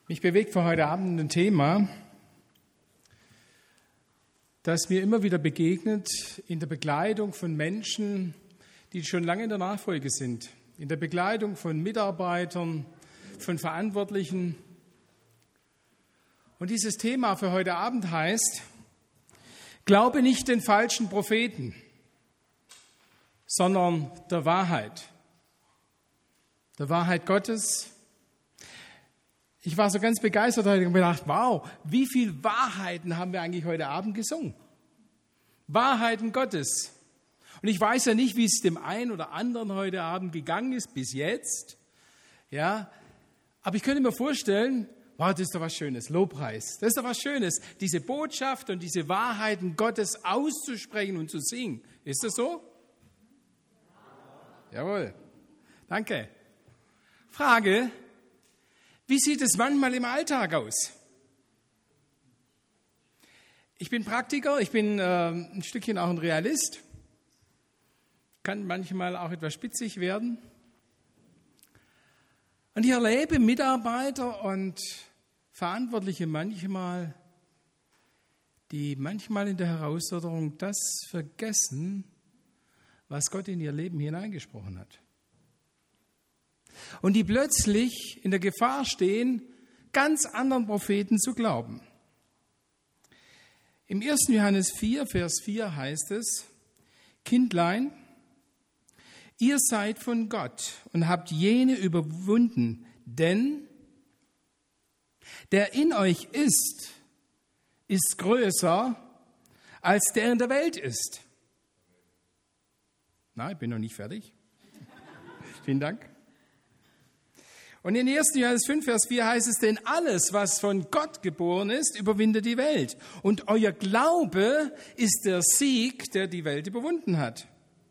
Mich bewegt für heute Abend ein Thema, das mir immer wieder begegnet in der Begleitung von Menschen, die schon lange in der Nachfolge sind, in der Begleitung von Mitarbeitern, von Verantwortlichen. Und dieses Thema für heute Abend heißt: Glaube nicht den falschen Propheten, sondern der Wahrheit Gottes. Ich war so ganz begeistert heute und habe gedacht, wow, wie viele Wahrheiten haben wir eigentlich heute Abend gesungen? Wahrheiten Gottes. Und ich weiß ja nicht, wie es dem einen oder anderen heute Abend gegangen ist, bis jetzt. Ja, aber ich könnte mir vorstellen, wow, das ist doch was Schönes, Lobpreis. Das ist doch was Schönes, diese Botschaft und diese Wahrheiten Gottes auszusprechen und zu singen. Ist das so? Jawohl. Danke. Frage: Wie sieht es manchmal im Alltag aus? Ich bin Praktiker, ich bin ein Stückchen auch ein Realist, kann manchmal auch etwas spitzig werden. Und ich erlebe Mitarbeiter und Verantwortliche manchmal, die manchmal in der Herausforderung das vergessen, was Gott in ihr Leben hineingesprochen hat. Und die plötzlich in der Gefahr stehen, ganz anderen Propheten zu glauben. Im 1. Johannes 4, Vers 4 heißt es: Kindlein, ihr seid von Gott und habt jene überwunden, denn der in euch ist größer, als der in der Welt ist. Na, ich bin noch nicht fertig. Vielen Dank. Und in 1. Johannes 5, Vers 4 heißt es: Denn alles, was von Gott geboren ist, überwindet die Welt. Und euer Glaube ist der Sieg, der die Welt überwunden hat.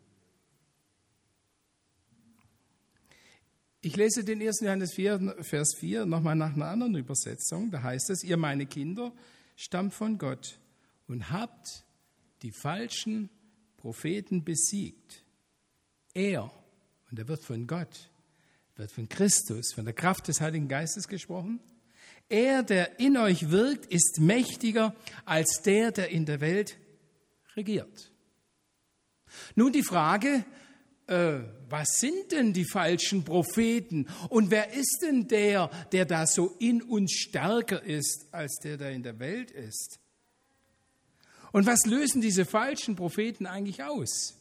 Ich lese den 1. Johannes 4, Vers 4 nochmal nach einer anderen Übersetzung. Da heißt es: Ihr, meine Kinder, stammt von Gott und habt die falschen Propheten besiegt. Er, und er wird von Gott, wird von Christus, von der Kraft des Heiligen Geistes gesprochen. Er, der in euch wirkt, ist mächtiger als der in der Welt regiert. Nun die Frage, was sind denn die falschen Propheten? Und wer ist denn der da so in uns stärker ist, als der in der Welt ist? Und was lösen diese falschen Propheten eigentlich aus?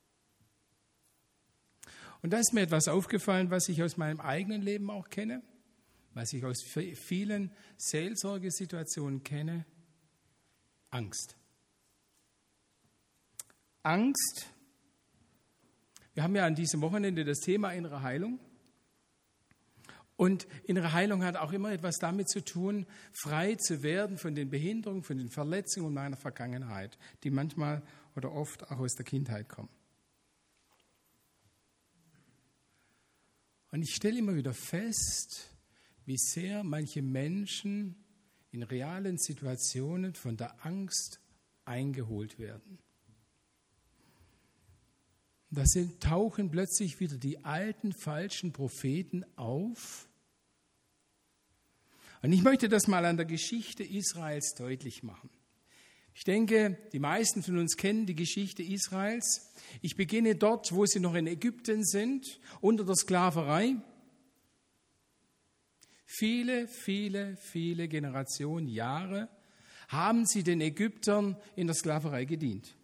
Und da ist mir etwas aufgefallen, was ich aus meinem eigenen Leben auch kenne, was ich aus vielen Seelsorgesituationen kenne: Angst. Angst. Wir haben ja an diesem Wochenende das Thema innere Heilung. Und innere Heilung hat auch immer etwas damit zu tun, frei zu werden von den Behinderungen, von den Verletzungen meiner Vergangenheit, die manchmal oder oft auch aus der Kindheit kommen. Und ich stelle immer wieder fest, wie sehr manche Menschen in realen Situationen von der Angst eingeholt werden. Da tauchen plötzlich wieder die alten falschen Propheten auf. Und ich möchte das mal an der Geschichte Israels deutlich machen. Ich denke, die meisten von uns kennen die Geschichte Israels. Ich beginne dort, wo sie noch in Ägypten sind, unter der Sklaverei. Viele Generationen, Jahre haben sie den Ägyptern in der Sklaverei gedient.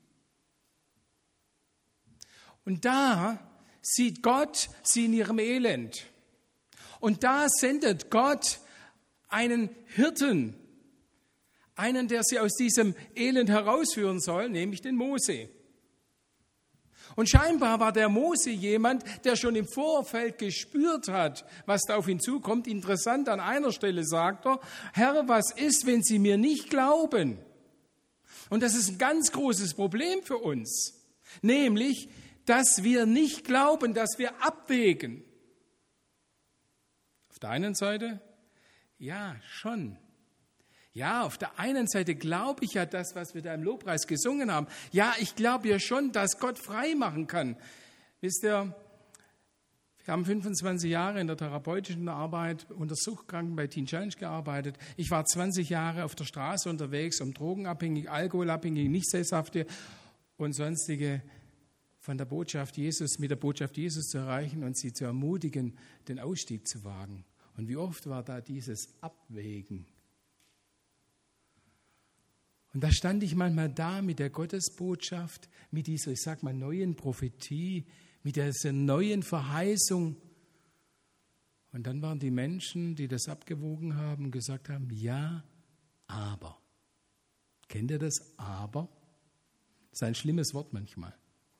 Und da sieht Gott sie in ihrem Elend. Und da sendet Gott einen Hirten, einen, der sie aus diesem Elend herausführen soll, nämlich den Mose. Und scheinbar war der Mose jemand, der schon im Vorfeld gespürt hat, was da auf ihn zukommt. Interessant, an einer Stelle sagt er: Herr, was ist, wenn sie mir nicht glauben? Und das ist ein ganz großes Problem für uns, nämlich, dass wir nicht glauben, dass wir abwägen. Auf der einen Seite, ja, schon. Ja, auf der einen Seite glaube ich ja das, was wir da im Lobpreis gesungen haben. Ja, ich glaube ja schon, dass Gott frei machen kann. Wisst ihr, Wir haben 25 Jahre in der therapeutischen Arbeit unter Suchtkranken bei Teen Challenge gearbeitet. Ich war 20 Jahre auf der Straße unterwegs, um Drogenabhängige, Alkoholabhängige, Nichtsesshafte und sonstige mit der Botschaft Jesus zu erreichen und sie zu ermutigen, den Ausstieg zu wagen. Und wie oft war da dieses Abwägen? Und da stand ich manchmal da mit der Gottesbotschaft, mit dieser, ich sag mal, neuen Prophetie, mit dieser neuen Verheißung. Und dann waren die Menschen, die das abgewogen haben und gesagt haben, ja, aber. Kennt ihr das? Aber? Das ist ein schlimmes Wort manchmal.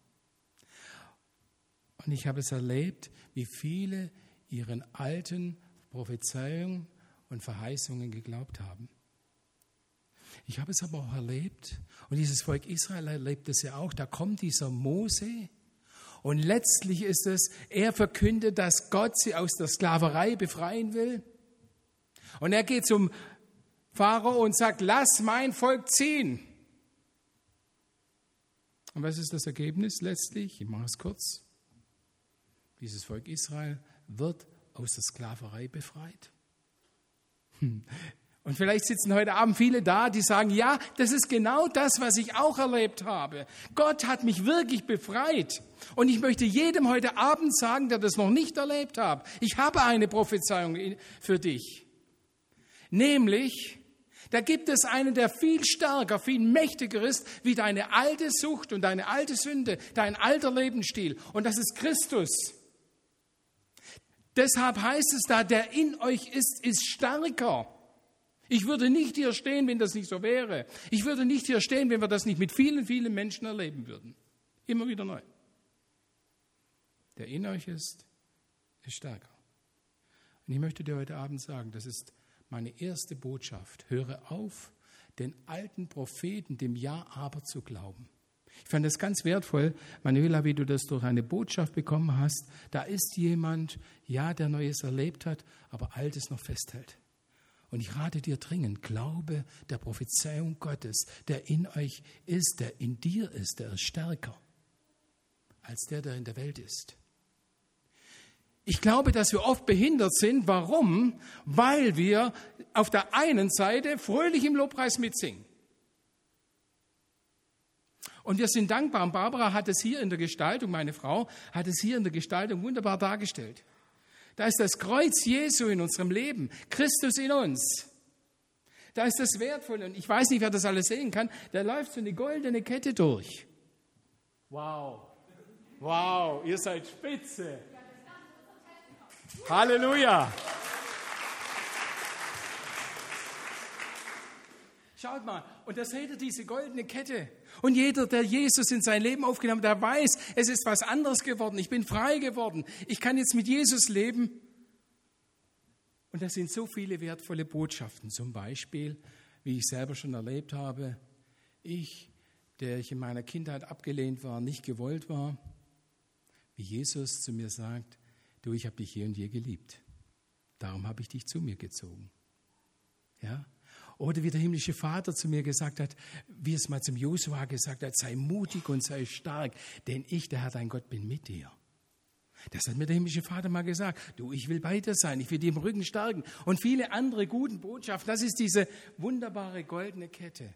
Und ich habe es erlebt, wie viele ihren alten Prophezeiungen und Verheißungen geglaubt haben. Ich habe es aber auch erlebt, und dieses Volk Israel erlebt es ja auch, da kommt dieser Mose, und letztlich ist es, er verkündet, dass Gott sie aus der Sklaverei befreien will. Und er geht zum Pharao und sagt, lass mein Volk ziehen. Und was ist das Ergebnis letztlich? Ich mache es kurz. Dieses Volk Israel wird aus der Sklaverei befreit. Und vielleicht sitzen heute Abend viele da, die sagen, ja, das ist genau das, was ich auch erlebt habe. Gott hat mich wirklich befreit. Und ich möchte jedem heute Abend sagen, der das noch nicht erlebt hat, ich habe eine Prophezeiung für dich. Nämlich, da gibt es einen, der viel stärker, viel mächtiger ist, wie deine alte Sucht und deine alte Sünde, dein alter Lebensstil. Und das ist Christus. Deshalb heißt es da, der in euch ist stärker. Ich würde nicht hier stehen, wenn das nicht so wäre. Ich würde nicht hier stehen, wenn wir das nicht mit vielen, vielen Menschen erleben würden. Immer wieder neu. Der in euch ist stärker. Und ich möchte dir heute Abend sagen, das ist meine erste Botschaft. Höre auf, den alten Propheten dem Ja-Aber zu glauben. Ich fand es ganz wertvoll, Manuela, wie du das durch eine Botschaft bekommen hast. Da ist jemand, ja, der Neues erlebt hat, aber Altes noch festhält. Und ich rate dir dringend, glaube der Prophezeiung Gottes, der in euch ist, der in dir ist, der ist stärker als der in der Welt ist. Ich glaube, dass wir oft behindert sind. Warum? Weil wir auf der einen Seite fröhlich im Lobpreis mitsingen. Und wir sind dankbar. Und Barbara hat es hier in der Gestaltung, meine Frau, hat es hier in der Gestaltung wunderbar dargestellt. Da ist das Kreuz Jesu in unserem Leben, Christus in uns. Da ist das Wertvolle. Und ich weiß nicht, wer das alles sehen kann. Da läuft so eine goldene Kette durch. Wow. Wow, ihr seid spitze. Halleluja. Schaut mal, und da seht ihr diese goldene Kette. Und jeder, der Jesus in sein Leben aufgenommen hat, der weiß, es ist was anderes geworden. Ich bin frei geworden. Ich kann jetzt mit Jesus leben. Und das sind so viele wertvolle Botschaften. Zum Beispiel, wie ich selber schon erlebt habe, der ich in meiner Kindheit abgelehnt war, nicht gewollt war, wie Jesus zu mir sagt, du, ich habe dich je und je geliebt. Darum habe ich dich zu mir gezogen. Ja? Oder wie der himmlische Vater zu mir gesagt hat, wie es mal zum Josua gesagt hat, sei mutig und sei stark, denn ich, der Herr dein Gott, bin mit dir. Das hat mir der himmlische Vater mal gesagt. Du, ich will bei dir sein, ich will dir im Rücken stärken. Und viele andere guten Botschaften, das ist diese wunderbare goldene Kette.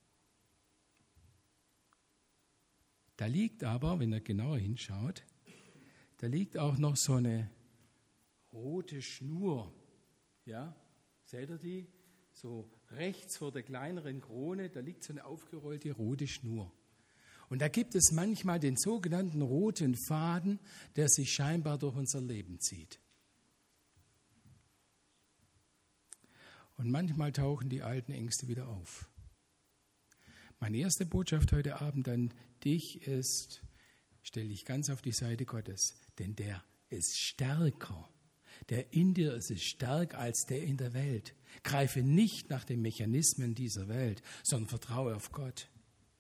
Da liegt aber, wenn er genauer hinschaut, da liegt auch noch so eine rote Schnur. Ja, seht ihr die? So rechts vor der kleineren Krone, da liegt so eine aufgerollte rote Schnur. Und da gibt es manchmal den sogenannten roten Faden, der sich scheinbar durch unser Leben zieht. Und manchmal tauchen die alten Ängste wieder auf. Meine erste Botschaft heute Abend an dich ist, stell dich ganz auf die Seite Gottes, denn der ist stärker. Der in dir ist stärker als der in der Welt. Greife nicht nach den Mechanismen dieser Welt, sondern vertraue auf Gott.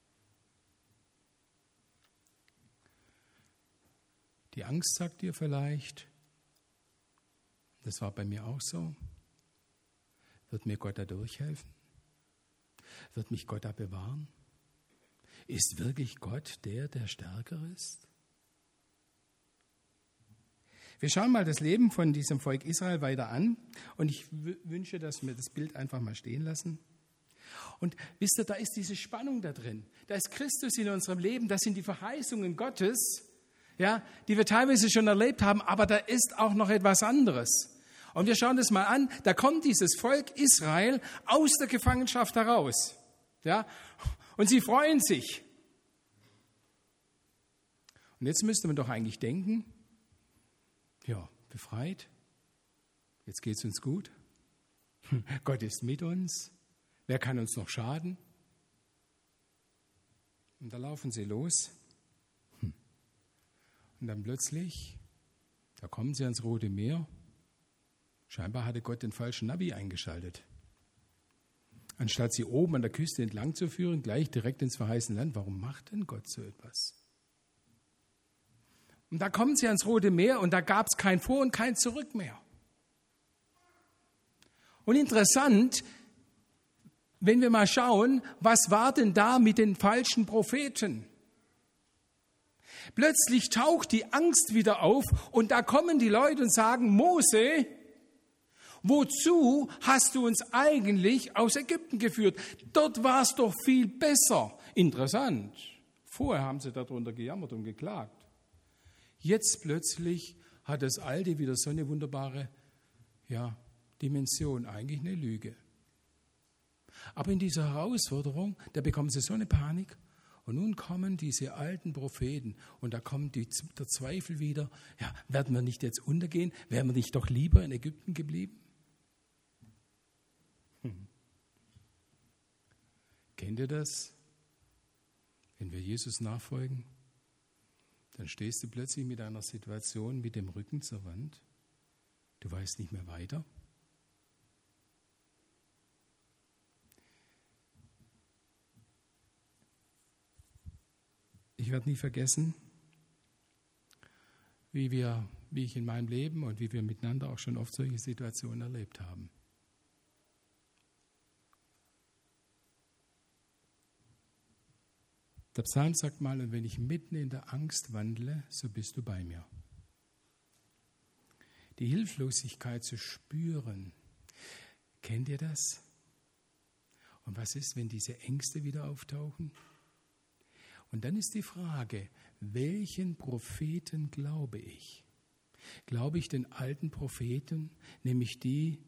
Die Angst sagt dir vielleicht, das war bei mir auch so, wird mir Gott da durchhelfen? Wird mich Gott da bewahren? Ist wirklich Gott der stärker ist? Wir schauen mal das Leben von diesem Volk Israel weiter an und ich wünsche, dass wir das Bild einfach mal stehen lassen. Und wisst ihr, da ist diese Spannung da drin. Da ist Christus in unserem Leben, das sind die Verheißungen Gottes, ja, die wir teilweise schon erlebt haben, aber da ist auch noch etwas anderes. Und wir schauen das mal an, da kommt dieses Volk Israel aus der Gefangenschaft heraus. Ja, und sie freuen sich. Und jetzt müsste man doch eigentlich denken, ja, befreit, jetzt geht es uns gut, Gott ist mit uns, wer kann uns noch schaden? Und da laufen sie los und dann plötzlich, da kommen sie ans Rote Meer, scheinbar hatte Gott den falschen Navi eingeschaltet. Anstatt sie oben an der Küste entlang zu führen, gleich direkt ins verheißene Land, warum macht denn Gott so etwas? Und da kommen sie ans Rote Meer und da gab es kein Vor- und kein Zurück mehr. Und interessant, wenn wir mal schauen, was war denn da mit den falschen Propheten? Plötzlich taucht die Angst wieder auf und da kommen die Leute und sagen, Mose, wozu hast du uns eigentlich aus Ägypten geführt? Dort war es doch viel besser. Interessant. Vorher haben sie darunter gejammert und geklagt. Jetzt plötzlich hat das Alte wieder so eine wunderbare Dimension, eigentlich eine Lüge. Aber in dieser Herausforderung, da bekommen sie so eine Panik und nun kommen diese alten Propheten und da kommt der Zweifel wieder, ja, werden wir nicht jetzt untergehen, wären wir nicht doch lieber in Ägypten geblieben? Kennt ihr das? Wenn wir Jesus nachfolgen? Dann stehst du plötzlich mit einer Situation mit dem Rücken zur Wand. Du weißt nicht mehr weiter. Ich werde nie vergessen, wie ich in meinem Leben und wie wir miteinander auch schon oft solche Situationen erlebt haben. Der Psalm sagt mal, und wenn ich mitten in der Angst wandle, so bist du bei mir. Die Hilflosigkeit zu spüren, kennt ihr das? Und was ist, wenn diese Ängste wieder auftauchen? Und dann ist die Frage, welchen Propheten glaube ich? Glaube ich den alten Propheten, nämlich die,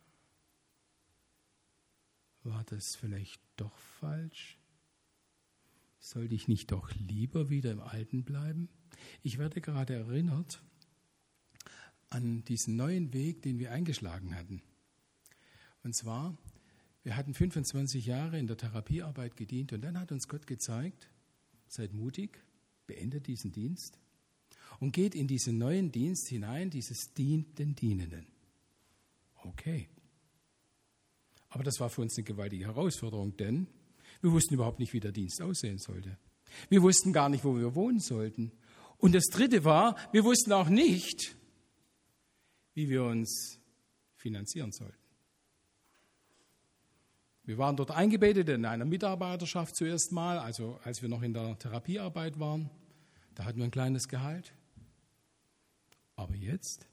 war das vielleicht doch falsch? Sollte ich nicht doch lieber wieder im Alten bleiben? Ich werde gerade erinnert an diesen neuen Weg, den wir eingeschlagen hatten. Und zwar, wir hatten 25 Jahre in der Therapiearbeit gedient und dann hat uns Gott gezeigt, seid mutig, beendet diesen Dienst und geht in diesen neuen Dienst hinein, dieses Dient den Dienenden. Okay. Aber das war für uns eine gewaltige Herausforderung, denn wir wussten überhaupt nicht, wie der Dienst aussehen sollte. Wir wussten gar nicht, wo wir wohnen sollten. Und das Dritte war, wir wussten auch nicht, wie wir uns finanzieren sollten. Wir waren dort eingebettet in einer Mitarbeiterschaft zuerst mal, also als wir noch in der Therapiearbeit waren. Da hatten wir ein kleines Gehalt. Aber jetzt?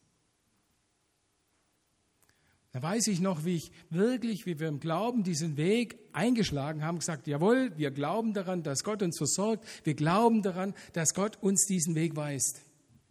Da weiß ich noch, wie wir im Glauben diesen Weg eingeschlagen haben, gesagt, jawohl, wir glauben daran, dass Gott uns versorgt. Wir glauben daran, dass Gott uns diesen Weg weist.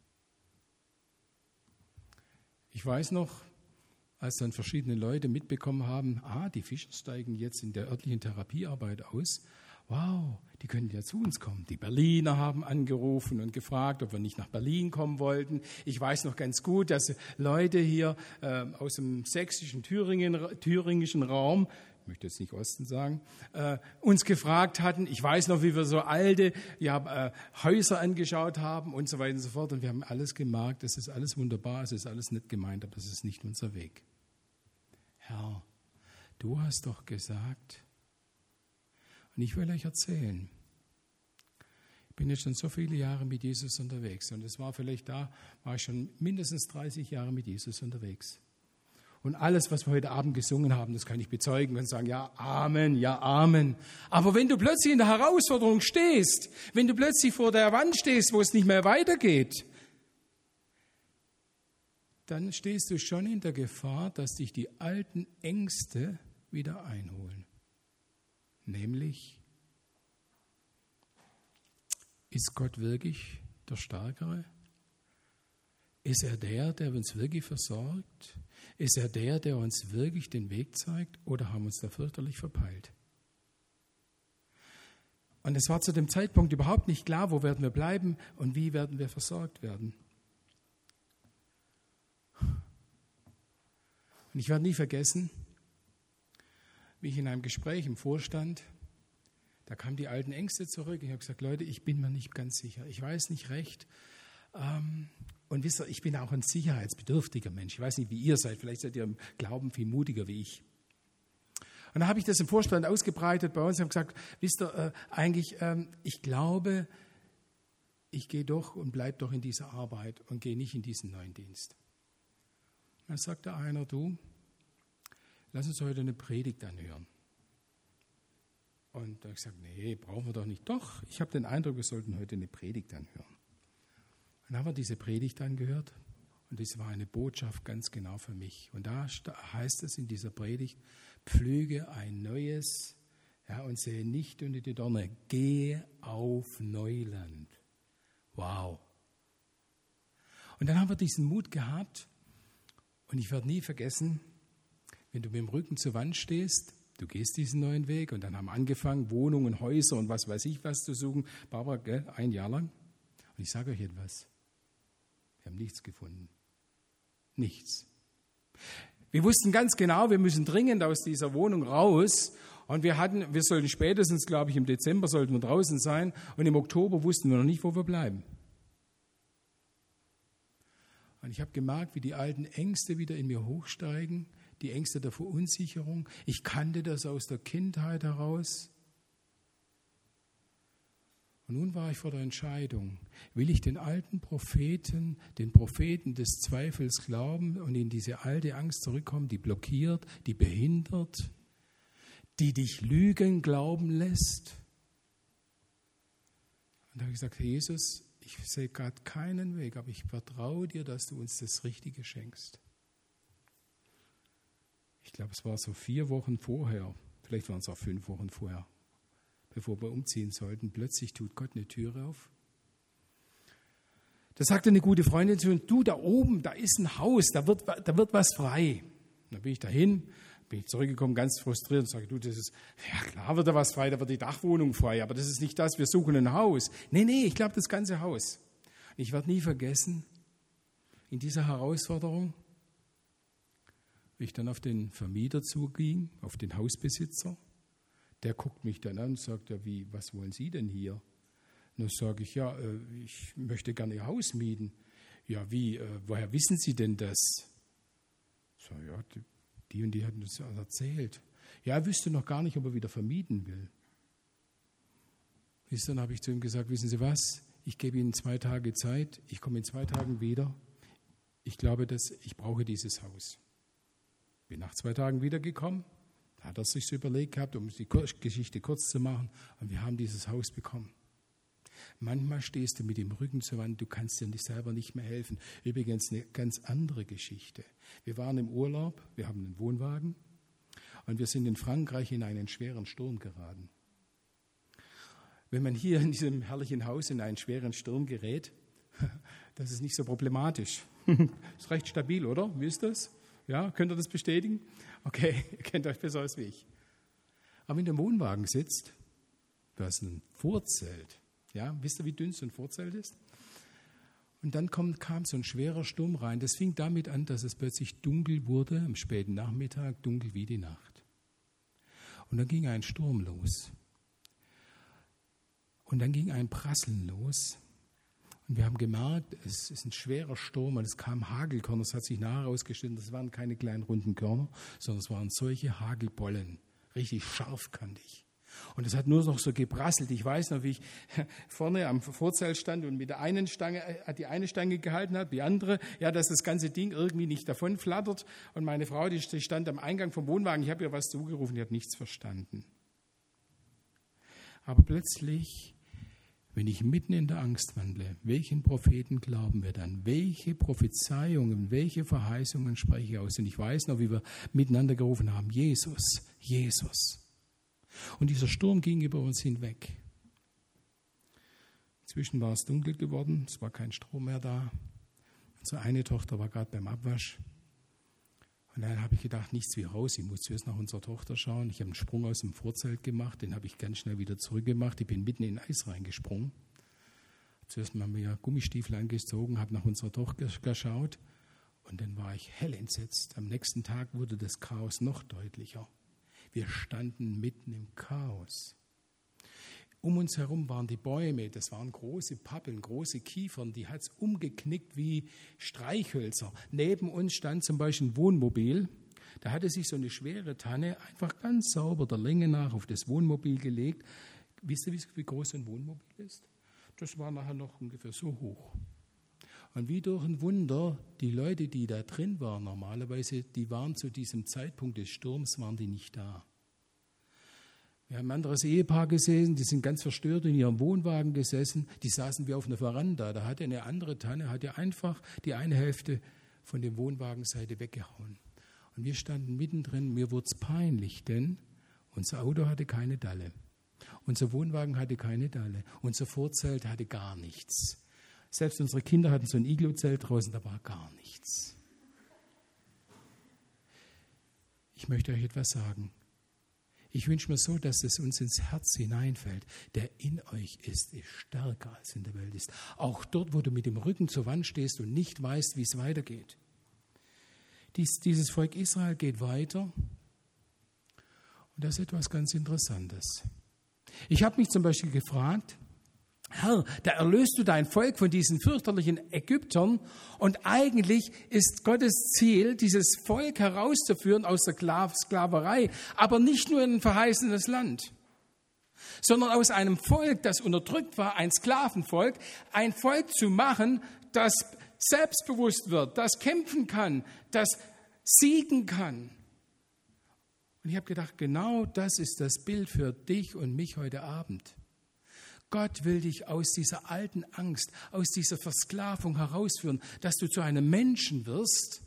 Ich weiß noch, als dann verschiedene Leute mitbekommen haben, die Fischer steigen jetzt in der örtlichen Therapiearbeit aus. Wow, die können ja zu uns kommen. Die Berliner haben angerufen und gefragt, ob wir nicht nach Berlin kommen wollten. Ich weiß noch ganz gut, dass Leute hier aus dem sächsischen, thüringischen Raum, ich möchte jetzt nicht Osten sagen, uns gefragt hatten. Ich weiß noch, wie wir so alte Häuser angeschaut haben und so weiter und so fort. Und wir haben alles gemerkt, das ist alles wunderbar, es ist alles nett gemeint, aber das ist nicht unser Weg. Herr, du hast doch gesagt, und ich will euch erzählen, ich bin jetzt schon so viele Jahre mit Jesus unterwegs und es war ich schon mindestens 30 Jahre mit Jesus unterwegs. Und alles, was wir heute Abend gesungen haben, das kann ich bezeugen und sagen, ja, Amen, ja, Amen. Aber wenn du plötzlich in der Herausforderung stehst, wenn du plötzlich vor der Wand stehst, wo es nicht mehr weitergeht, dann stehst du schon in der Gefahr, dass dich die alten Ängste wieder einholen. Nämlich, ist Gott wirklich der Stärkere? Ist er der uns wirklich versorgt? Ist er der uns wirklich den Weg zeigt? Oder haben wir uns da fürchterlich verpeilt? Und es war zu dem Zeitpunkt überhaupt nicht klar, wo werden wir bleiben und wie werden wir versorgt werden. Und ich werde nie vergessen, wie ich in einem Gespräch im Vorstand, da kamen die alten Ängste zurück. Ich habe gesagt, Leute, ich bin mir nicht ganz sicher. Ich weiß nicht recht. Und wisst ihr, ich bin auch ein sicherheitsbedürftiger Mensch. Ich weiß nicht, wie ihr seid. Vielleicht seid ihr im Glauben viel mutiger wie ich. Und dann habe ich das im Vorstand ausgebreitet bei uns und habe gesagt, wisst ihr, ich glaube, ich gehe doch und bleibe doch in dieser Arbeit und gehe nicht in diesen neuen Dienst. Dann sagte einer, du, lass uns heute eine Predigt anhören. Und da habe ich gesagt, nee, brauchen wir doch nicht. Doch, ich habe den Eindruck, wir sollten heute eine Predigt anhören. Und dann haben wir diese Predigt angehört und das war eine Botschaft ganz genau für mich. Und da heißt es in dieser Predigt, pflüge ein neues, und sehe nicht unter die Dorne, gehe auf Neuland. Wow. Und dann haben wir diesen Mut gehabt und ich werde nie vergessen, wenn du mit dem Rücken zur Wand stehst, du gehst diesen neuen Weg und dann haben wir angefangen, Wohnungen, Häuser und was weiß ich was zu suchen. Barbara, gell, 1 Jahr lang. Und ich sage euch etwas, wir haben nichts gefunden. Nichts. Wir wussten ganz genau, wir müssen dringend aus dieser Wohnung raus und wir sollten spätestens, glaube ich, im Dezember sollten wir draußen sein und im Oktober wussten wir noch nicht, wo wir bleiben. Und ich habe gemerkt, wie die alten Ängste wieder in mir hochsteigen, die Ängste der Verunsicherung. Ich kannte das aus der Kindheit heraus. Und nun war ich vor der Entscheidung, will ich den alten Propheten, den Propheten des Zweifels glauben und in diese alte Angst zurückkommen, die blockiert, die behindert, die dich Lügen glauben lässt? Und da habe ich gesagt, Jesus, ich sehe gerade keinen Weg, aber ich vertraue dir, dass du uns das Richtige schenkst. Ich glaube, es war so 4 Wochen vorher, vielleicht waren es auch 5 Wochen vorher, bevor wir umziehen sollten, plötzlich tut Gott eine Türe auf. Da sagte eine gute Freundin zu uns, du, da oben, da ist ein Haus, da wird was frei. Und dann bin ich dahin, bin ich zurückgekommen, ganz frustriert und sage, du, das ist, ja klar wird da was frei, da wird die Dachwohnung frei, aber das ist nicht das, wir suchen ein Haus. Nee, ich glaube das ganze Haus. Und ich werde nie vergessen, in dieser Herausforderung, wie ich dann auf den Vermieter zuging, auf den Hausbesitzer, der guckt mich dann an und sagt, ja, was wollen Sie denn hier? Und dann sage ich, ja, ich möchte gerne Ihr Haus mieten. Ja, woher wissen Sie denn das? So, ja, die und die hatten das erzählt. Ja, er wüsste noch gar nicht, ob er wieder vermieten will. Dann habe ich zu ihm gesagt, wissen Sie was, ich gebe Ihnen 2 Tage Zeit, ich komme in 2 Tagen wieder. Ich glaube, ich brauche dieses Haus. Bin nach 2 Tagen wiedergekommen. Da hat er sich so überlegt gehabt, um die Geschichte kurz zu machen. Und wir haben dieses Haus bekommen. Manchmal stehst du mit dem Rücken zur Wand, du kannst dir selber nicht mehr helfen. Übrigens eine ganz andere Geschichte. Wir waren im Urlaub, wir haben einen Wohnwagen und wir sind in Frankreich in einen schweren Sturm geraten. Wenn man hier in diesem herrlichen Haus in einen schweren Sturm gerät, das ist nicht so problematisch. Ist recht stabil, oder? Wie ist das? Ja, könnt ihr das bestätigen? Okay, ihr kennt euch besser als ich. Aber wenn du im Wohnwagen sitzt, du hast ein Vorzelt. Ja, wisst ihr, wie dünn so ein Vorzelt ist? Und dann kam so ein schwerer Sturm rein. Das fing damit an, dass es plötzlich dunkel wurde, am späten Nachmittag, dunkel wie die Nacht. Und dann ging ein Sturm los. Und dann ging ein Prasseln los. Und wir haben gemerkt, es ist ein schwerer Sturm und es kamen Hagelkörner. Es hat sich nachher herausgestellt, das waren keine kleinen runden Körner, sondern es waren solche Hagelbollen, richtig scharfkantig. Und es hat nur noch so geprasselt. Ich weiß noch, wie ich vorne am Vorzelt stand und mit der einen Stange, die eine Stange gehalten habe, die andere, ja, dass das ganze Ding irgendwie nicht davon flattert. Und meine Frau, die stand am Eingang vom Wohnwagen, ich habe ihr was zugerufen, die hat nichts verstanden. Aber plötzlich Wenn ich mitten in der Angst wandle, welchen Propheten glauben wir dann? Welche Prophezeiungen, welche Verheißungen spreche ich aus? Und ich weiß noch, wie wir miteinander gerufen haben, Jesus, Jesus. Und dieser Sturm ging über uns hinweg. Inzwischen war es dunkel geworden, es war kein Strom mehr da. Unsere eine Tochter war gerade beim Abwasch. Und dann habe ich gedacht, nichts wie raus, ich muss zuerst nach unserer Tochter schauen. Ich habe einen Sprung aus dem Vorzelt gemacht, den habe ich ganz schnell wieder zurückgemacht. Ich bin mitten in Eis reingesprungen. Zuerst mal mir Gummistiefel angezogen, habe nach unserer Tochter geschaut und dann war ich hell entsetzt. Am nächsten Tag wurde das Chaos noch deutlicher. Wir standen mitten im Chaos. Um uns herum waren die Bäume, das waren große Pappeln, große Kiefern, die hat es umgeknickt wie Streichhölzer. Neben uns stand zum Beispiel ein Wohnmobil, da hatte sich so eine schwere Tanne einfach ganz sauber der Länge nach auf das Wohnmobil gelegt. Wisst ihr, wie groß so ein Wohnmobil ist? Das war nachher noch ungefähr so hoch. Und wie durch ein Wunder, die Leute, die da drin waren normalerweise, die waren zu diesem Zeitpunkt des Sturms, waren die nicht da. Wir haben ein anderes Ehepaar gesehen, die sind ganz verstört in ihrem Wohnwagen gesessen. Die saßen wie auf einer Veranda. Da hatte eine andere Tanne, hatte einfach die eine Hälfte von der Wohnwagenseite weggehauen. Und wir standen mittendrin, mir wurde es peinlich, denn unser Auto hatte keine Dalle. Unser Wohnwagen hatte keine Dalle. Unser Vorzelt hatte gar nichts. Selbst unsere Kinder hatten so ein Iglo-Zelt draußen, da war gar nichts. Ich möchte euch etwas sagen. Ich wünsche mir so, dass es uns ins Herz hineinfällt. Der in euch ist stärker als in der Welt ist. Auch dort, wo du mit dem Rücken zur Wand stehst und nicht weißt, wie es weitergeht. Dieses Volk Israel geht weiter. Und das ist etwas ganz Interessantes. Ich habe mich zum Beispiel gefragt, Herr, da erlöst du dein Volk von diesen fürchterlichen Ägyptern und eigentlich ist Gottes Ziel, dieses Volk herauszuführen aus der Sklaverei, aber nicht nur in ein verheißenes Land, sondern aus einem Volk, das unterdrückt war, ein Sklavenvolk, ein Volk zu machen, das selbstbewusst wird, das kämpfen kann, das siegen kann. Und ich habe gedacht, genau das ist das Bild für dich und mich heute Abend. Gott will dich aus dieser alten Angst, aus dieser Versklavung herausführen, dass du zu einem Menschen wirst,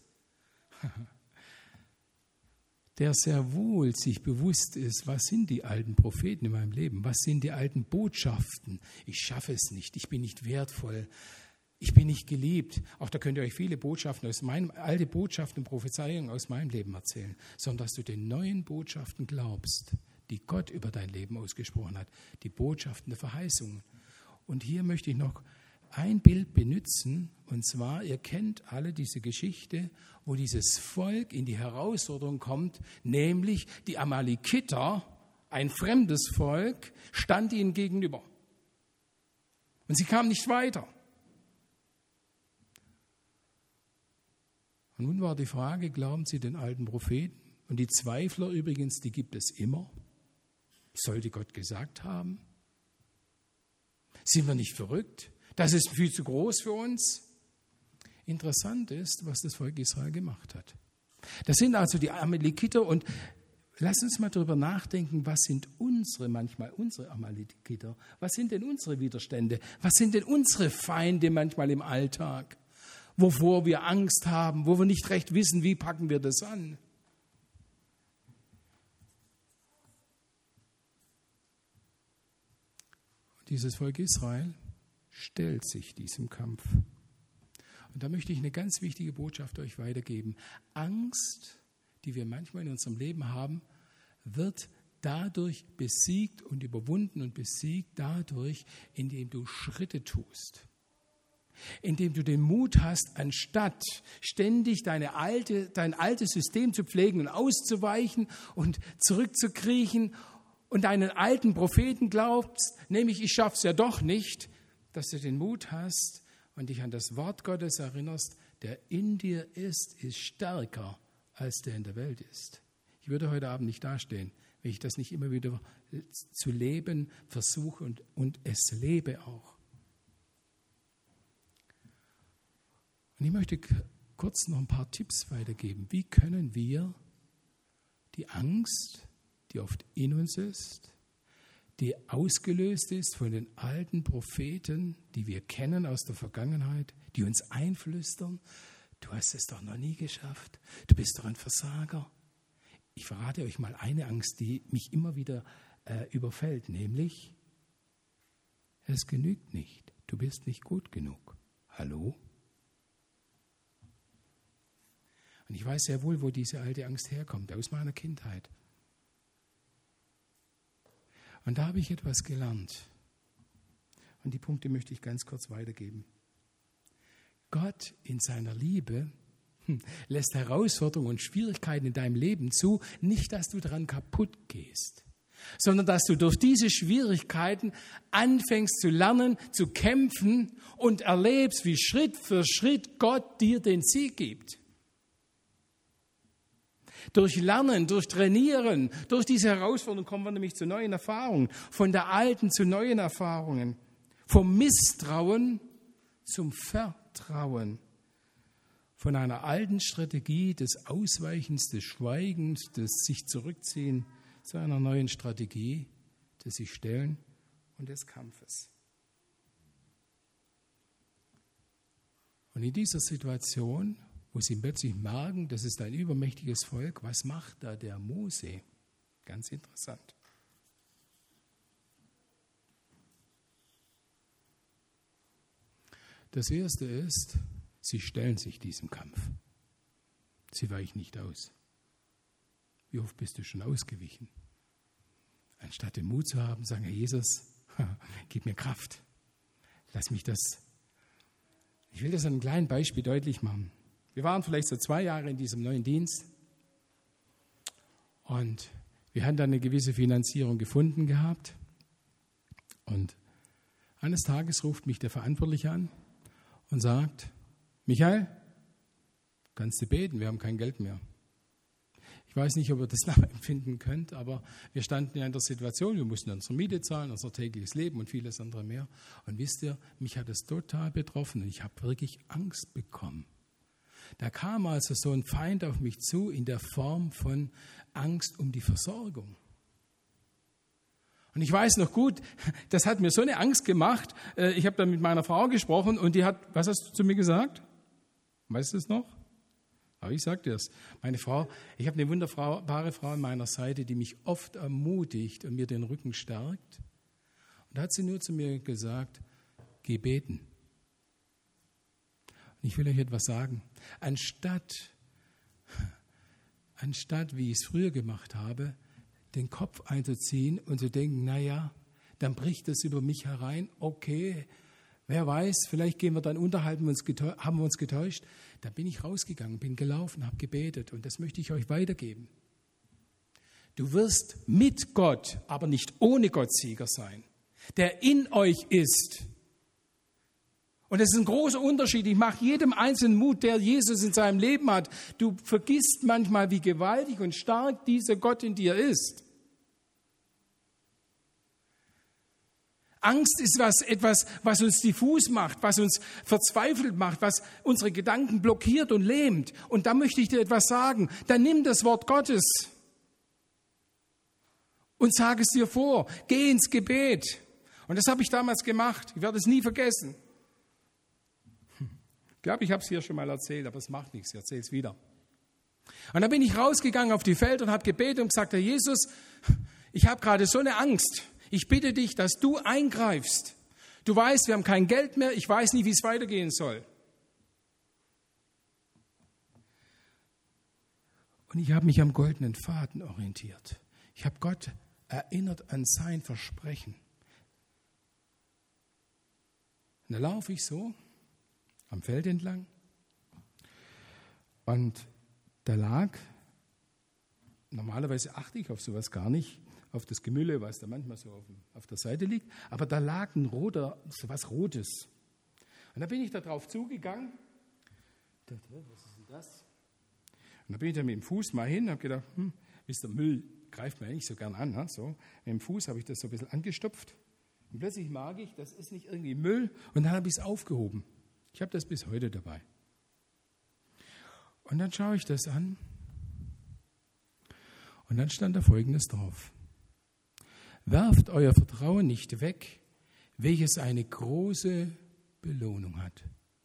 der sehr wohl sich bewusst ist, was sind die alten Propheten in meinem Leben, was sind die alten Botschaften. Ich schaffe es nicht, ich bin nicht wertvoll, ich bin nicht geliebt. Auch da könnt ihr euch viele Botschaften alte Botschaften und Prophezeiungen aus meinem Leben erzählen, sondern dass du den neuen Botschaften glaubst, die Gott über dein Leben ausgesprochen hat, die Botschaften der Verheißungen. Und hier möchte ich noch ein Bild benutzen, und zwar, ihr kennt alle diese Geschichte, wo dieses Volk in die Herausforderung kommt, nämlich die Amalekiter, ein fremdes Volk, stand ihnen gegenüber. Und sie kamen nicht weiter. Und nun war die Frage, glauben Sie den alten Propheten? Und die Zweifler übrigens, die gibt es immer. Sollte Gott gesagt haben? Sind wir nicht verrückt? Das ist viel zu groß für uns. Interessant ist, was das Volk Israel gemacht hat. Das sind also die Amalekiter und lass uns mal darüber nachdenken, was sind manchmal unsere Amalekiter? Was sind denn unsere Widerstände? Was sind denn unsere Feinde manchmal im Alltag? Wovor wir Angst haben, wo wir nicht recht wissen, wie packen wir das an? Dieses Volk Israel stellt sich diesem Kampf. Und da möchte ich eine ganz wichtige Botschaft euch weitergeben. Angst, die wir manchmal in unserem Leben haben, wird dadurch besiegt und überwunden und besiegt dadurch, indem du Schritte tust. Indem du den Mut hast, anstatt ständig dein altes System zu pflegen und auszuweichen und zurückzukriechen und deinen alten Propheten glaubst, nämlich ich schaff's ja doch nicht, dass du den Mut hast und dich an das Wort Gottes erinnerst, der in dir ist stärker, als der in der Welt ist. Ich würde heute Abend nicht dastehen, wenn ich das nicht immer wieder zu leben versuche und es lebe auch. Und ich möchte kurz noch ein paar Tipps weitergeben. Wie können wir die Angst, die oft in uns ist, die ausgelöst ist von den alten Propheten, die wir kennen aus der Vergangenheit, die uns einflüstern, du hast es doch noch nie geschafft, du bist doch ein Versager. Ich verrate euch mal eine Angst, die mich immer wieder überfällt, nämlich, es genügt nicht, du bist nicht gut genug. Hallo? Und ich weiß sehr wohl, wo diese alte Angst herkommt, aus meiner Kindheit. Und da habe ich etwas gelernt. Und die Punkte möchte ich ganz kurz weitergeben. Gott in seiner Liebe lässt Herausforderungen und Schwierigkeiten in deinem Leben zu, nicht, dass du daran kaputt gehst, sondern dass du durch diese Schwierigkeiten anfängst zu lernen, zu kämpfen und erlebst, wie Schritt für Schritt Gott dir den Sieg gibt. Durch Lernen, durch Trainieren, durch diese Herausforderung kommen wir nämlich zu neuen Erfahrungen, von der alten zu neuen Erfahrungen, vom Misstrauen zum Vertrauen, von einer alten Strategie des Ausweichens, des Schweigens, des sich zurückziehen, zu einer neuen Strategie des sich Stellen und des Kampfes. Und in dieser Situation, wo sie plötzlich merken, das ist ein übermächtiges Volk, was macht da der Mose? Ganz interessant. Das Erste ist, sie stellen sich diesem Kampf. Sie weichen nicht aus. Wie oft bist du schon ausgewichen? Anstatt den Mut zu haben, sagen, Herr Jesus, gib mir Kraft. Lass mich das. Ich will das an einem kleinen Beispiel deutlich machen. Wir waren vielleicht so 2 Jahre in diesem neuen Dienst und wir haben dann eine gewisse Finanzierung gefunden gehabt. Und eines Tages ruft mich der Verantwortliche an und sagt, Michael, kannst du beten, wir haben kein Geld mehr. Ich weiß nicht, ob ihr das nachempfinden könnt, aber wir standen ja in der Situation, wir mussten unsere Miete zahlen, unser tägliches Leben und vieles andere mehr. Und wisst ihr, mich hat es total betroffen und ich habe wirklich Angst bekommen. Da kam also so ein Feind auf mich zu in der Form von Angst um die Versorgung. Und ich weiß noch gut, das hat mir so eine Angst gemacht. Ich habe dann mit meiner Frau gesprochen und die hat, was hast du zu mir gesagt? Weißt du es noch? Aber ich sage dir es. Meine Frau, ich habe eine wunderbare Frau an meiner Seite, die mich oft ermutigt und mir den Rücken stärkt. Und da hat sie nur zu mir gesagt, geh beten. Ich will euch etwas sagen. Anstatt wie ich es früher gemacht habe, den Kopf einzuziehen und zu denken, naja, dann bricht das über mich herein, okay, wer weiß, vielleicht gehen wir dann unterhalb, haben wir uns getäuscht. Da bin ich rausgegangen, bin gelaufen, habe gebetet und das möchte ich euch weitergeben. Du wirst mit Gott, aber nicht ohne Gott Sieger sein, der in euch ist. Und das ist ein großer Unterschied. Ich mache jedem Einzelnen Mut, der Jesus in seinem Leben hat. Du vergisst manchmal, wie gewaltig und stark dieser Gott in dir ist. Angst ist etwas, was uns diffus macht, was uns verzweifelt macht, was unsere Gedanken blockiert und lähmt. Und da möchte ich dir etwas sagen. Dann nimm das Wort Gottes und sag es dir vor. Geh ins Gebet. Und das habe ich damals gemacht. Ich werde es nie vergessen. Ich glaube, ich habe es hier schon mal erzählt, aber es macht nichts, ich erzähle es wieder. Und dann bin ich rausgegangen auf die Felder und habe gebetet und gesagt, Herr Jesus, ich habe gerade so eine Angst. Ich bitte dich, dass du eingreifst. Du weißt, wir haben kein Geld mehr, ich weiß nicht, wie es weitergehen soll. Und ich habe mich am goldenen Faden orientiert. Ich habe Gott erinnert an sein Versprechen. Und da laufe ich so am Feld entlang und da lag, normalerweise achte ich auf sowas gar nicht, auf das Gemülle, was da manchmal so auf der Seite liegt, aber da lag so was Rotes. Und da bin ich da drauf zugegangen, was ist denn das? Und da bin ich da mit dem Fuß mal hin und habe gedacht, Mr. Müll greift mir eigentlich so gern an. Ne? So, mit dem Fuß habe ich das so ein bisschen angestopft und plötzlich merke ich, das ist nicht irgendwie Müll und dann habe ich es aufgehoben. Ich habe das bis heute dabei. Und dann schaue ich das an und dann stand da Folgendes drauf. Werft euer Vertrauen nicht weg, welches eine große Belohnung hat.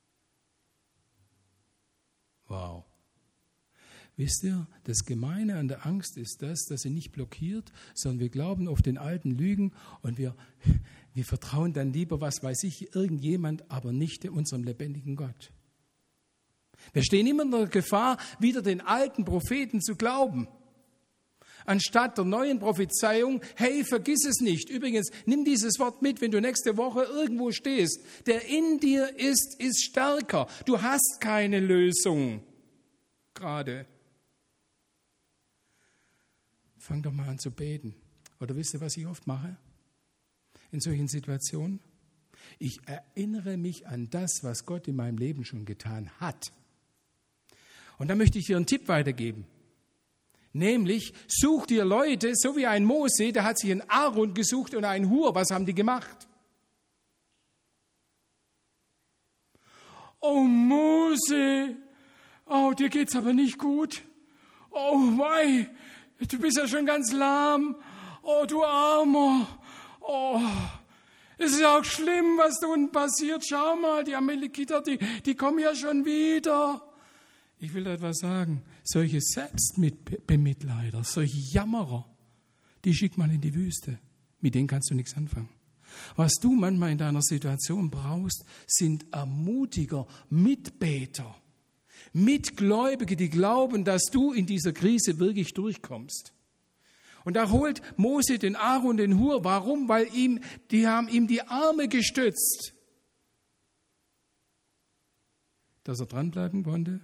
Wow. Wisst ihr, das Gemeine an der Angst ist das, dass sie nicht blockiert, sondern wir glauben auf den alten Lügen und wir vertrauen dann lieber, was weiß ich, irgendjemand, aber nicht unserem lebendigen Gott. Wir stehen immer in der Gefahr, wieder den alten Propheten zu glauben. Anstatt der neuen Prophezeiung, hey, vergiss es nicht. Übrigens, nimm dieses Wort mit, wenn du nächste Woche irgendwo stehst. Der in dir ist stärker. Du hast keine Lösung. Gerade. Fang doch mal an zu beten. Oder wisst ihr, was ich oft mache? In solchen Situationen? Ich erinnere mich an das, was Gott in meinem Leben schon getan hat. Und da möchte ich dir einen Tipp weitergeben. Nämlich, such dir Leute, so wie ein Mose, der hat sich einen Aaron gesucht und einen Hur. Was haben die gemacht? Oh Mose, oh, dir geht's aber nicht gut. Oh wei, du bist ja schon ganz lahm. Oh, du Armer. Oh, es ist auch schlimm, was da unten passiert. Schau mal, die Amalekiter, die kommen ja schon wieder. Ich will etwas sagen. Solche Selbstbemitleider, solche Jammerer, die schickt man in die Wüste. Mit denen kannst du nichts anfangen. Was du manchmal in deiner Situation brauchst, sind Ermutiger, Mitbeter, Mitgläubige, die glauben, dass du in dieser Krise wirklich durchkommst. Und da holt Mose den Aaron, den Hur. Warum? Weil die haben ihm die Arme gestützt, dass er dranbleiben konnte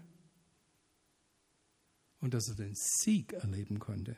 und dass er den Sieg erleben konnte.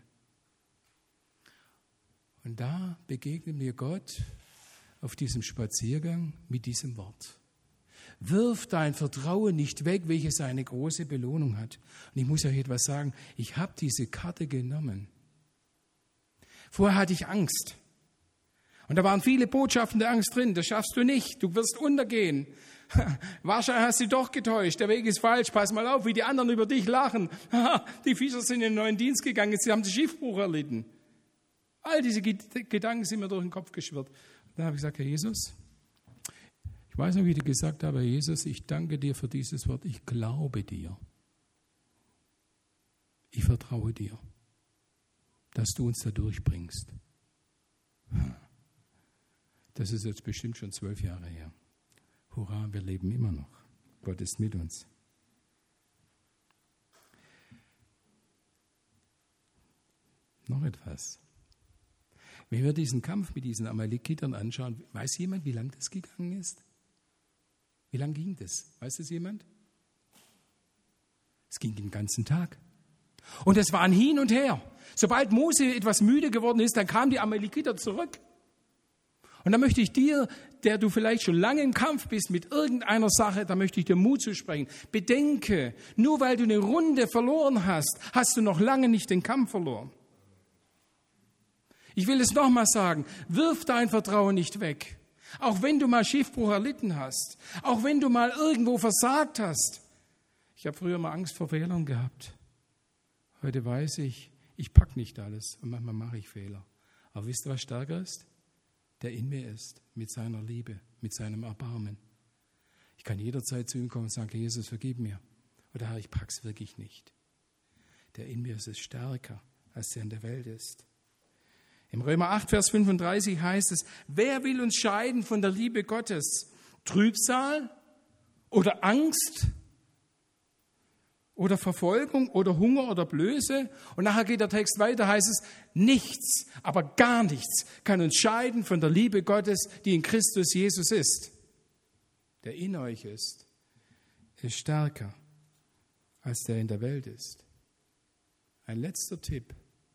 Und da begegnet mir Gott auf diesem Spaziergang mit diesem Wort. Wirf dein Vertrauen nicht weg, welches eine große Belohnung hat. Und ich muss euch etwas sagen, ich habe diese Karte genommen. Vorher hatte ich Angst. Und da waren viele Botschaften der Angst drin. Das schaffst du nicht. Du wirst untergehen. Wahrscheinlich hast du doch getäuscht. Der Weg ist falsch. Pass mal auf, wie die anderen über dich lachen. Die Fischer sind in den neuen Dienst gegangen. Jetzt haben sie Schiffbruch erlitten. All diese Gedanken sind mir durch den Kopf geschwirrt. Da habe ich gesagt, Herr Jesus, ich weiß noch, wie ich gesagt habe, Herr Jesus, ich danke dir für dieses Wort. Ich glaube dir. Ich vertraue dir, dass du uns da durchbringst. Das ist jetzt bestimmt schon 12 Jahre her. Hurra, wir leben immer noch. Gott ist mit uns. Noch etwas. Wenn wir diesen Kampf mit diesen Amalekitern anschauen, weiß jemand, wie lang das gegangen ist? Wie lang ging das? Weiß das jemand? Es ging den ganzen Tag. Und es war ein Hin und Her. Sobald Mose etwas müde geworden ist, dann kamen die Amalekiter zurück. Und da möchte ich dir, der du vielleicht schon lange im Kampf bist mit irgendeiner Sache, da möchte ich dir Mut zusprechen. Bedenke, nur weil du eine Runde verloren hast, hast du noch lange nicht den Kampf verloren. Ich will es nochmal sagen, wirf dein Vertrauen nicht weg. Auch wenn du mal Schiffbruch erlitten hast, auch wenn du mal irgendwo versagt hast. Ich habe früher mal Angst vor Fehlern gehabt. Heute weiß ich, ich packe nicht alles und manchmal mache ich Fehler. Aber wisst ihr, was stärker ist? Der in mir ist, mit seiner Liebe, mit seinem Erbarmen. Ich kann jederzeit zu ihm kommen und sagen, Jesus, vergib mir. Oder Herr, ich packe es wirklich nicht. Der in mir ist stärker, als der in der Welt ist. Im Römer 8, Vers 35 heißt es, wer will uns scheiden von der Liebe Gottes? Trübsal oder Angst oder Verfolgung oder Hunger oder Blöße? Und nachher geht der Text weiter, heißt es, nichts, aber gar nichts kann uns scheiden von der Liebe Gottes, die in Christus Jesus ist. Der in euch ist stärker, als der in der Welt ist. Ein letzter Tipp.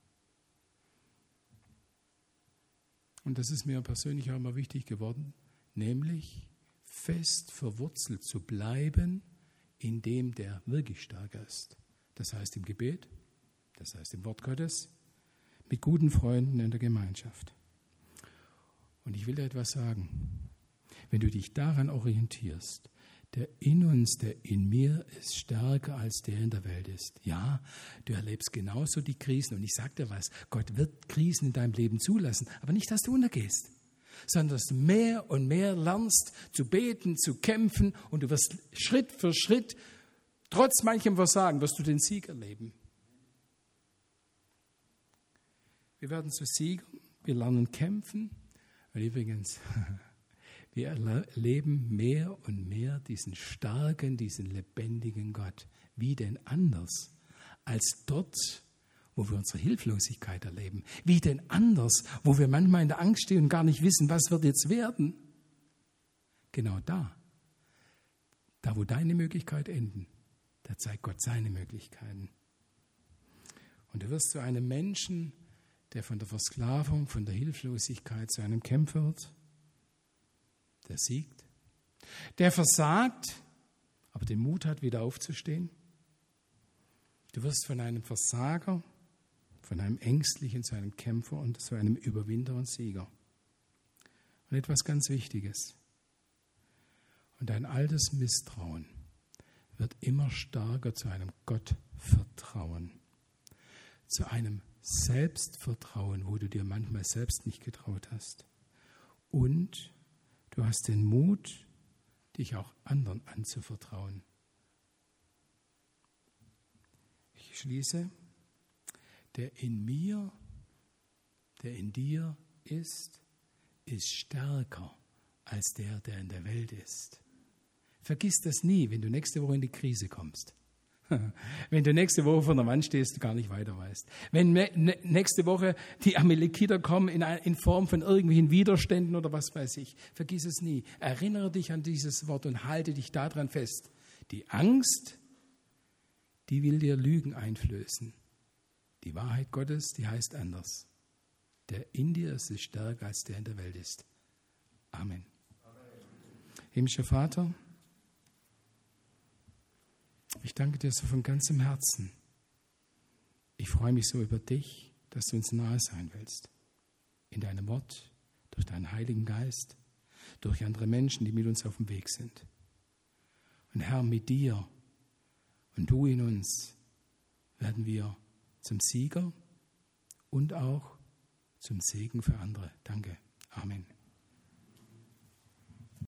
Und das ist mir persönlich auch immer wichtig geworden, nämlich fest verwurzelt zu bleiben in dem, der wirklich stärker ist. Das heißt im Gebet, das heißt im Wort Gottes, mit guten Freunden in der Gemeinschaft. Und ich will dir etwas sagen. Wenn du dich daran orientierst, Der in uns, der in mir ist stärker als der in der Welt ist. Ja, du erlebst genauso die Krisen. Und ich sage dir was, Gott wird Krisen in deinem Leben zulassen, aber nicht, dass du untergehst, sondern dass du mehr und mehr lernst zu beten, zu kämpfen und du wirst Schritt für Schritt, trotz manchem Versagen, wirst du den Sieg erleben. Wir werden zu Siegern, wir lernen kämpfen. Und übrigens, wir erleben mehr und mehr diesen starken, diesen lebendigen Gott. Wie denn anders als dort, wo wir unsere Hilflosigkeit erleben? Wie denn anders, wo wir manchmal in der Angst stehen und gar nicht wissen, was wird jetzt werden? Genau da wo deine Möglichkeiten enden, da zeigt Gott seine Möglichkeiten. Und du wirst zu einem Menschen, der von der Versklavung, von der Hilflosigkeit zu einem Kämpfer wird, der siegt, der versagt, aber den Mut hat, wieder aufzustehen. Du wirst von einem Versager, von einem Ängstlichen zu einem Kämpfer und zu einem Überwinder und Sieger. Und etwas ganz Wichtiges. Und dein altes Misstrauen wird immer stärker zu einem Gottvertrauen, zu einem Selbstvertrauen, wo du dir manchmal selbst nicht getraut hast. Und du hast den Mut, dich auch anderen anzuvertrauen. Ich schließe, der in mir, der in dir ist stärker als der in der Welt ist. Vergiss das nie, wenn du nächste Woche in die Krise kommst. Wenn du nächste Woche vor der Wand stehst und gar nicht weiter weißt. Wenn nächste Woche die Amalekiter kommen in Form von irgendwelchen Widerständen oder was weiß ich. Vergiss es nie. Erinnere dich an dieses Wort und halte dich daran fest. Die Angst, die will dir Lügen einflößen. Die Wahrheit Gottes, die heißt anders. Der in dir ist stärker als der in der Welt ist. Amen. Himmlischer Vater, ich danke dir so von ganzem Herzen. Ich freue mich so über dich, dass du uns nahe sein willst. In deinem Wort, durch deinen Heiligen Geist, durch andere Menschen, die mit uns auf dem Weg sind. Und Herr, mit dir und du in uns werden wir zum Sieger und auch zum Segen für andere. Danke. Amen.